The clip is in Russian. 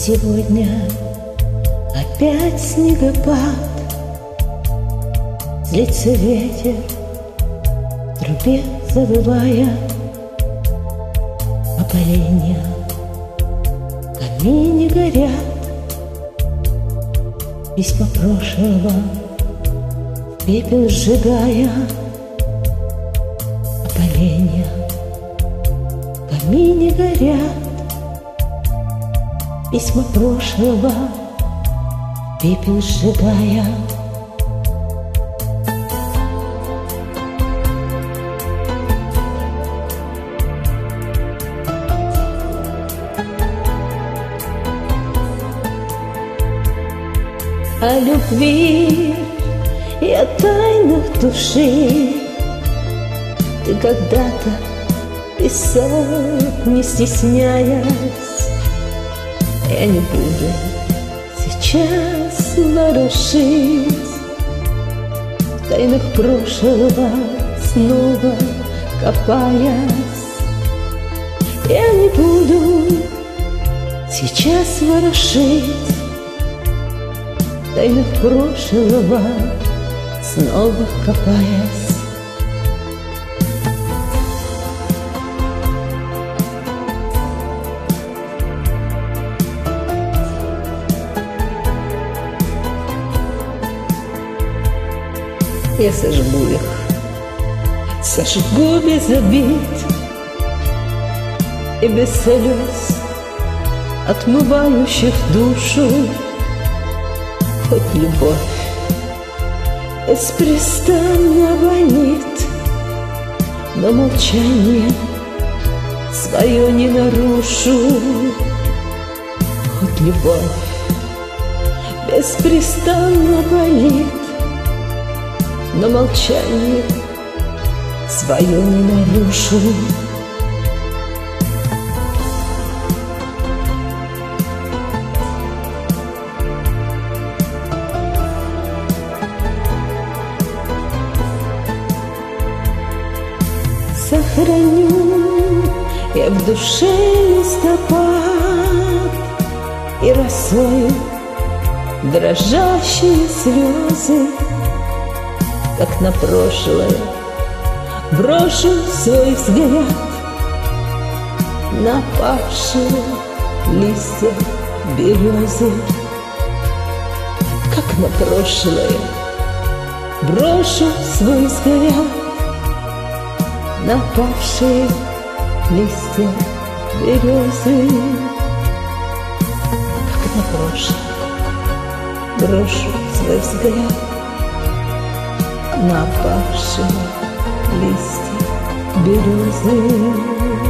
Сегодня опять снегопад, злится ветер, в трубе завывая. А поленья в камине горят, письма прошлого в пепел сжигая. А поленья в камине горят, письма прошлого в пепел сжигая. О любви и о тайнах души ты когда-то писал, не стесняясь. Я не буду сейчас ворошить в тайнах прошлого, снова копаясь. Я не буду сейчас ворошить в тайнах прошлого, снова копаясь. Я сожгу их, сожгу без обид и без слез, отмывающих душу. Хоть любовь беспрестанно вонит, но молчание свое не нарушу. Хоть любовь беспрестанно болит, но молчание свое не нарушу. Сохраню я в душе листопад и росою дрожащие слезы, как на прошлое брошу свой взгляд на опавшие листья березы. Как на прошлое брошу свой взгляд на опавшие листья березы. Как на прошлое брошу свой взгляд на опавшие листья березы.